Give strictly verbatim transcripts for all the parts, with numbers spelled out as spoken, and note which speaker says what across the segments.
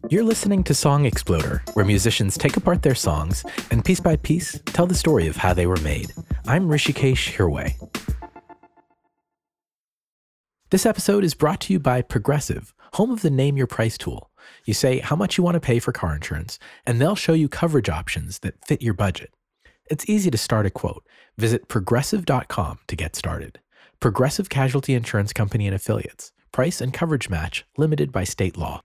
Speaker 1: You're listening to Song Exploder, where musicians take apart their songs and piece by piece tell the story of how they were made. I'm Rishikesh Hirway. This episode is brought to you by Progressive, home of the Name Your Price tool. You say how much you want to pay for car insurance, and they'll show you coverage options that fit your budget. It's easy to start a quote. Visit progressive dot com to get started. Progressive Casualty Insurance Company and Affiliates. Price and coverage match limited by state law.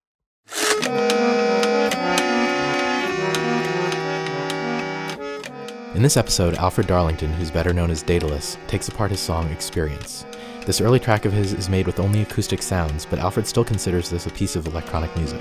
Speaker 1: In this episode, Alfred Darlington, who's better known as Daedalus, takes apart his song Experience. This early track of his is made with only acoustic sounds, but Alfred still considers this a piece of electronic music.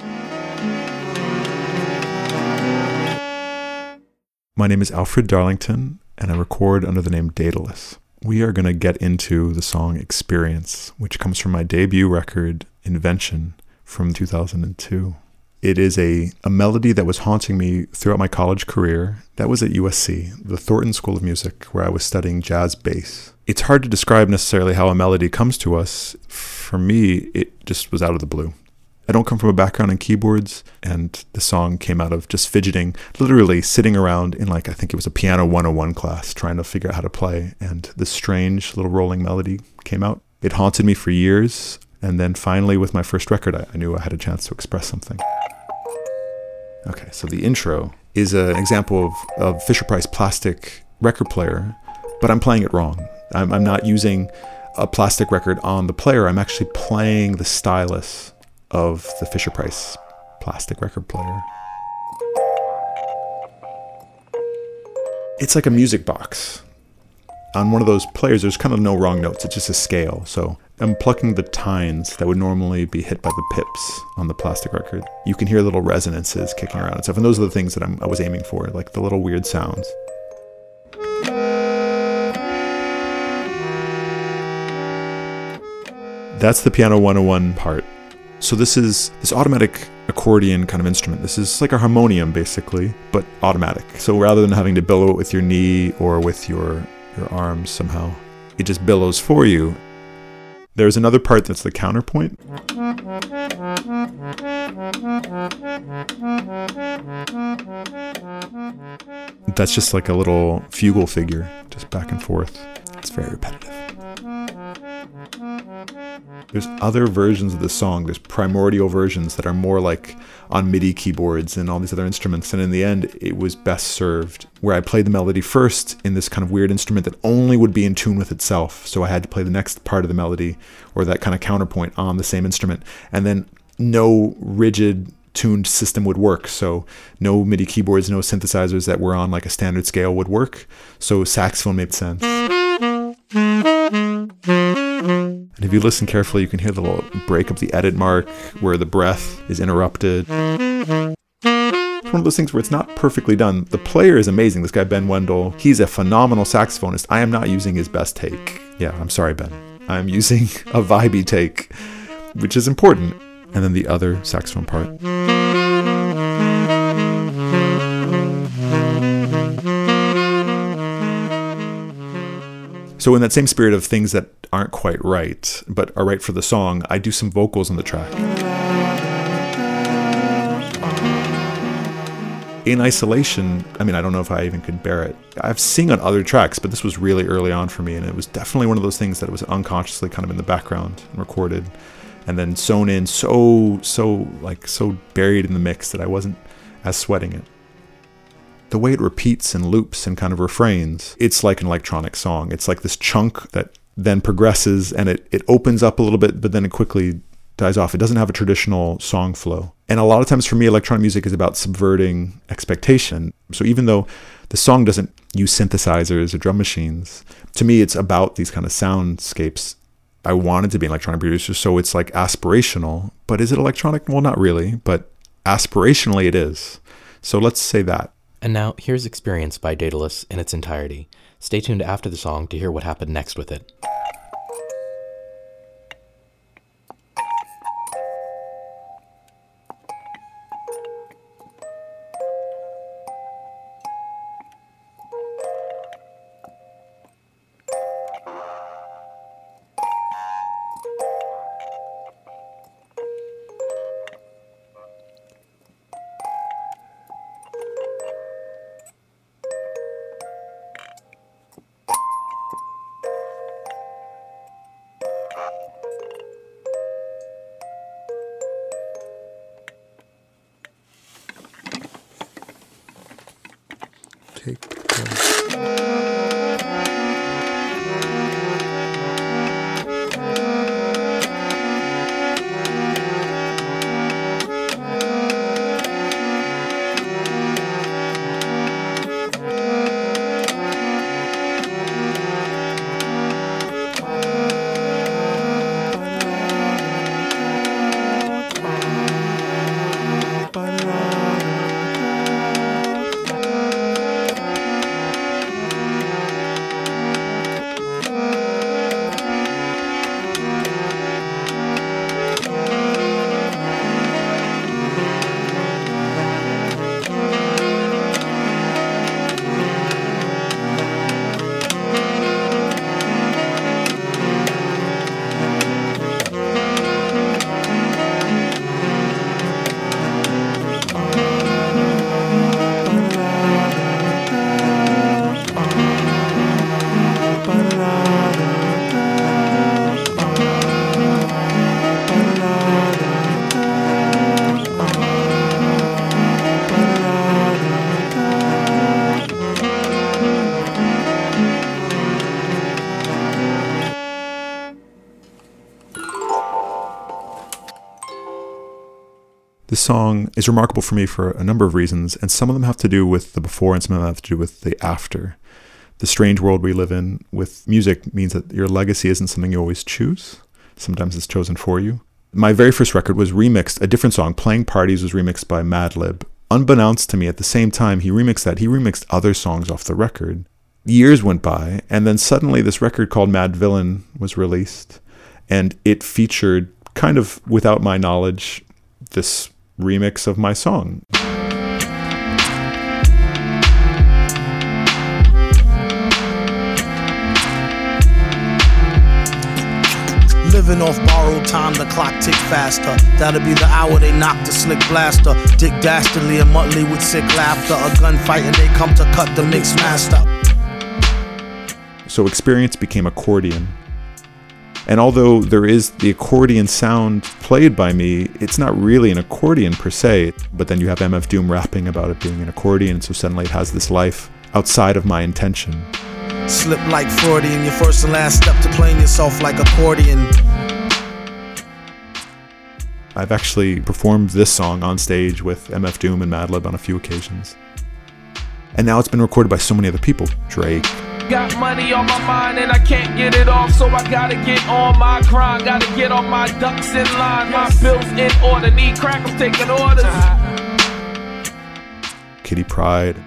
Speaker 2: My name is Alfred Darlington, and I record under the name Daedalus. We are going to get into the song Experience, which comes from my debut record, Invention, from two thousand two. It is a, a melody that was haunting me throughout my college career. That was at U S C, the Thornton School of Music, where I was studying jazz bass. It's hard to describe necessarily how a melody comes to us. For me, it just was out of the blue. I don't come from a background in keyboards, and the song came out of just fidgeting, literally sitting around in like, I think it was a piano one oh one class, trying to figure out how to play, and this strange little rolling melody came out. It haunted me for years, and then finally with my first record, I, I knew I had a chance to express something. Okay, so the intro is an example of, of Fisher-Price plastic record player, but I'm playing it wrong. I'm, I'm not using a plastic record on the player. I'm actually playing the stylus of the Fisher-Price plastic record player. It's like a music box. On one of those players, there's kind of no wrong notes. It's just a scale. So I'm plucking the tines that would normally be hit by the pips on the plastic record. You can hear little resonances kicking around and stuff. And those are the things that I'm, I was aiming for, like the little weird sounds. That's the piano one oh one part. So this is this automatic accordion kind of instrument. This is like a harmonium, basically, but automatic. So rather than having to billow it with your knee or with your, your arms somehow, it just billows for you. There's another part that's the counterpoint. That's just like a little fugal figure, just back and forth. It's very repetitive. There's other versions of the song. There's primordial versions that are more like on MIDI keyboards and all these other instruments. And in the end, it was best served where I played the melody first in this kind of weird instrument that only would be in tune with itself. So I had to play the next part of the melody or that kind of counterpoint on the same instrument. And then no rigid tuned system would work. So no MIDI keyboards, no synthesizers that were on like a standard scale would work. So saxophone made sense. And if you listen carefully, you can hear the little break of the edit mark where the breath is interrupted. It's one of those things where it's not perfectly done. The player is amazing. This guy, Ben Wendell, he's a phenomenal saxophonist. I am not using his best take. Yeah, I'm sorry, Ben. I'm using a vibey take, which is important. And then the other saxophone part. So in that same spirit of things that aren't quite right, but are right for the song, I do some vocals on the track. In isolation, I mean, I don't know if I even could bear it. I've sung on other tracks, but this was really early on for me, and it was definitely one of those things that was unconsciously kind of in the background and recorded, and then sewn in so, so, like, so buried in the mix that I wasn't as sweating it. The way it repeats and loops and kind of refrains, it's like an electronic song. It's like this chunk that then progresses and it, it opens up a little bit, but then it quickly dies off. It doesn't have a traditional song flow. And a lot of times for me, electronic music is about subverting expectation. So even though the song doesn't use synthesizers or drum machines, to me, it's about these kind of soundscapes. I wanted to be an electronic producer, so it's like aspirational. But is it electronic? Well, not really, but aspirationally it is. So let's say that.
Speaker 1: And now, here's Experience by Daedalus in its entirety. Stay tuned after the song to hear what happened next with it.
Speaker 2: take one. This song is remarkable for me for a number of reasons, and some of them have to do with the before and some of them have to do with the after. The strange world we live in with music means that your legacy isn't something you always choose. Sometimes it's chosen for you. My very first record was remixed, a different song, Playing Parties, was remixed by Madlib. Unbeknownst to me, at the same time he remixed that, he remixed other songs off the record. Years went by, and then suddenly this record called Madvillain was released, and it featured, kind of without my knowledge, this remix of my song.
Speaker 3: Living off borrowed time, the clock tick faster. That'll be the hour they knock the slick blaster. Dick Dastardly and Muttley with sick laughter. A gunfight and they come to cut the mix master.
Speaker 2: So Experience became accordion. And although there is the accordion sound played by me, it's not really an accordion per se. But then you have M F Doom rapping about it being an accordion, so suddenly it has this life outside of my intention.
Speaker 3: Slip like Freudian, your first and last step to playing yourself like accordion.
Speaker 2: I've actually performed this song on stage with M F Doom and Madlib on a few occasions. And now it's been recorded by so many other people. Drake.
Speaker 4: Got money on my mind and I can't get it off, so I gotta get on my grind. Gotta get all my ducks in line, my bills in order. Need crack, I'm taking orders.
Speaker 2: Kitty Pryde.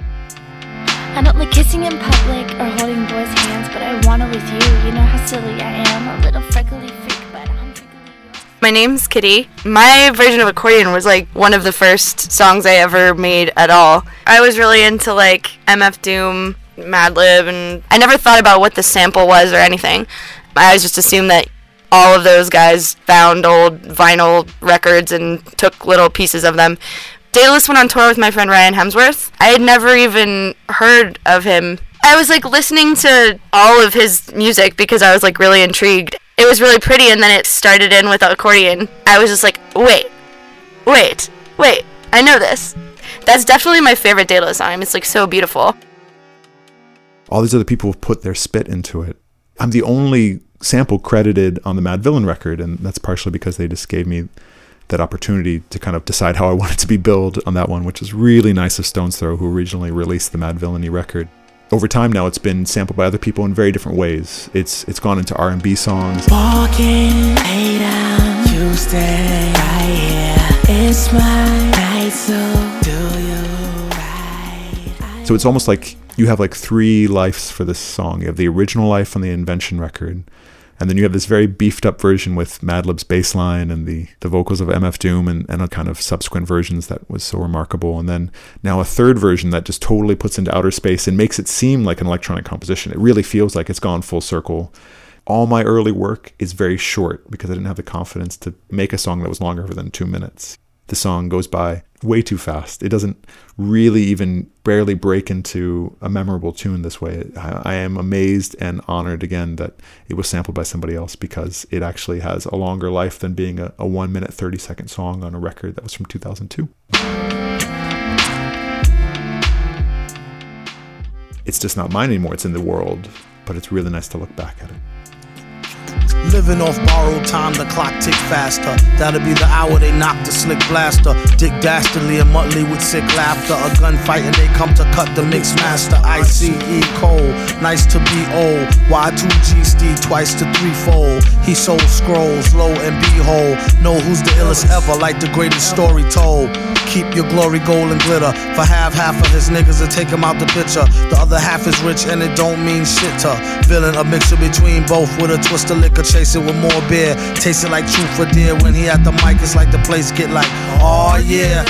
Speaker 5: I don't like kissing in public or holding boys' hands, but I wanna with you. You know how silly I am, a little freckly freak, but I'm freakily yours.
Speaker 6: My name's Kitty. My version of accordion was like one of the first songs I ever made at all. I was really into like M F Doom, Madlib, and I never thought about what the sample was or anything. I always just assumed that all of those guys found old vinyl records and took little pieces of them. Daedalus went on tour with my friend Ryan Hemsworth. I had never even heard of him. I was like listening to all of his music because I was like really intrigued. It was really pretty, and then it started in with accordion. I was just like, wait, wait, wait, I know this. That's definitely my favorite Daedalus song. It's like so beautiful.
Speaker 2: All these other people have put their spit into it. I'm the only sample credited on the Madvillain record, and that's partially because they just gave me that opportunity to kind of decide how I wanted to be billed on that one, which is really nice of Stones Throw, who originally released the Madvillainy record. Over time now, it's been sampled by other people in very different ways. It's it's gone into R and B songs.
Speaker 7: Walking, lay down, you stay right here. It's my night, so do you right?
Speaker 2: So it's almost like you have like three lives for this song. You have the original life on the Invention record, and then you have this very beefed up version with Madlib's bass line and the, the vocals of M F Doom and, and a kind of subsequent versions that was so remarkable. And then now a third version that just totally puts into outer space and makes it seem like an electronic composition. It really feels like it's gone full circle. All my early work is very short because I didn't have the confidence to make a song that was longer than two minutes. The song goes by way too fast. It doesn't really even barely break into a memorable tune this way. I, I am amazed and honored again that it was sampled by somebody else, because it actually has a longer life than being a, a one minute, thirty second song on a record that was from two thousand two. it's just not mine anymore. It's in the world, but it's really nice to look back at it.
Speaker 3: Living off borrowed time, the clock tick faster. That'll be the hour they knock the slick blaster. Dick Dastardly and Muttley with sick laughter. A gunfight and they come to cut the mix master. I C E Cole, nice to be old. Y two G Steve twice to threefold. He sold scrolls, lo and behold. Know who's the illest ever, like the greatest story told. Keep your glory gold and glitter. For half, half of his niggas will take him out the picture. The other half is rich and it don't mean shit to villain. A mixture between both with a twist of liquor. Chase it with more beer. Taste it like truth for dear. When he at the mic, it's like the place get like, oh yeah.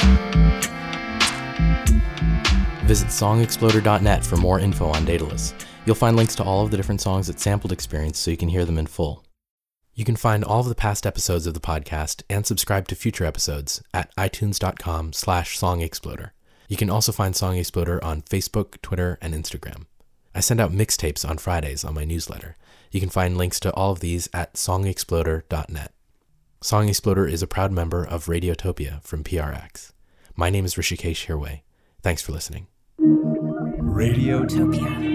Speaker 1: Visit song exploder dot net for more info on Daedalus. You'll find links to all of the different songs at Sampled Experience so you can hear them in full. You can find all of the past episodes of the podcast and subscribe to future episodes at itunes.com slash songexploder. You can also find Song Exploder on Facebook, Twitter, and Instagram. I send out mixtapes on Fridays on my newsletter. You can find links to all of these at song exploder dot net. Song Exploder is a proud member of Radiotopia from P R X. My name is Rishikesh Hirway. Thanks for listening.
Speaker 8: Radiotopia.